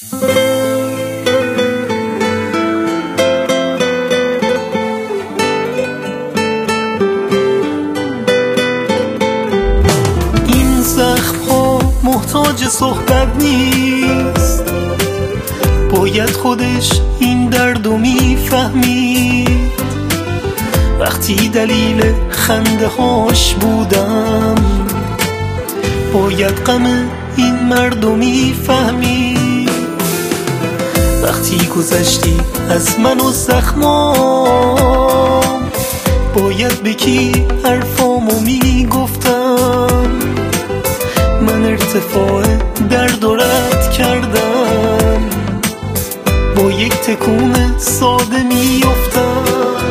این زخم ها محتاج صحبت نیست، باید خودش این دردو میفهمید. وقتی دلیل خنده هاش بودم، باید غم این مردو میفهمید. وقتی گذشتی از من و زخمام، باید به کی حرفامو میگفتم. من ارتفاع درد و رد کردم، با یک تکون ساده میافتم.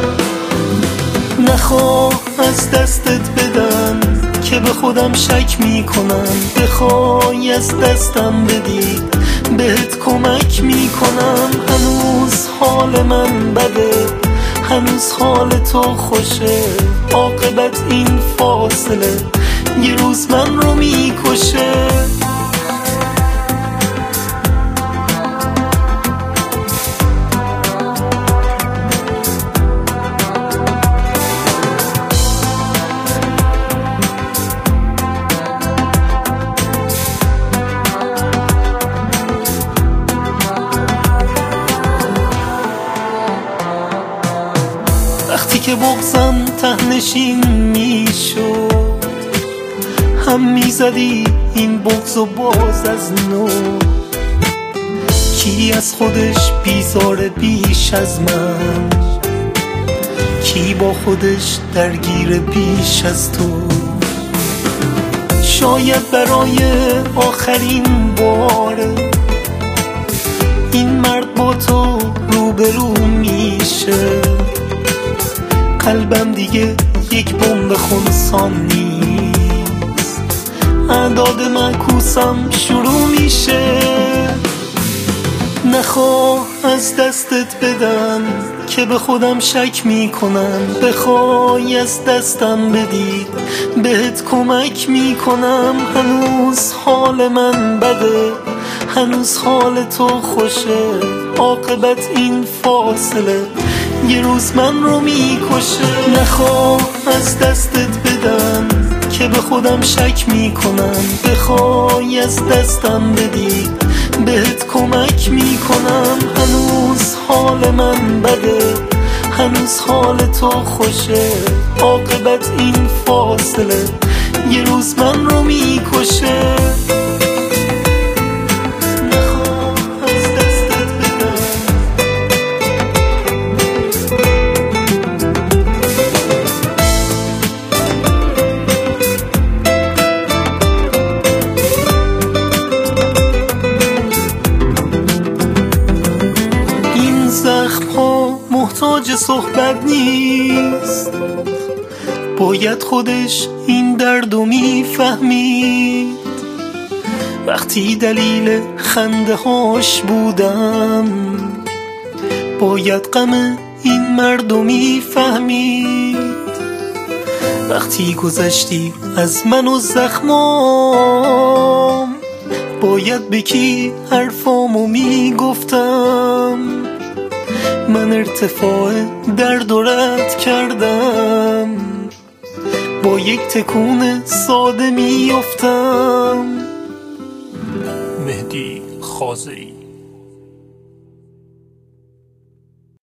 نخواه از دستت بدم که به خودم شک میکنم. بخوای از دستم بدی بهت کمک میکنم. هنوز حال من بده، هنوز حال تو خوشه. عاقبت این فاصله یه روز من رو میکشه. وقتی که بغضم ته‌نشین میشد، هم میزدی این بغض و باز از نو. کی از خودش بیزاره بیش از من، کی با خودش درگیر بیش از تو. شاید برای آخرین باره این مرد با تو روبرو میشه. قلبم دیگه یک بمب خونسان نیست، اعداد معکوسم شروع میشه. نخواه از دستت بدم که به خودم شک میکنم. بخوای از دستم بدی بهت کمک میکنم. هنوز حال من بده، هنوز حال تو خوشه. عاقبت این فاصله یه روز من رو میکشه. نخواه از دستت بدم که به خودم شک میکنم. بخوای از دستم بدی بهت کمک میکنم. هنوز حال من بده، هنوز حال تو خوشه. عاقبت این فاصله یه روز من رو میکشه. زخم ها محتاج صحبت نیست، باید خودش این دردو میفهمید. وقتی دلیل خنده هاش بودم، باید غم این مردو میفهمید. وقتی گذشتی از من و زخمام، باید به کی حرفامو میگفتم. من ارتفاع درد و رد کردم، با یک تکون ساده میافتم. مهدی خازه‌ای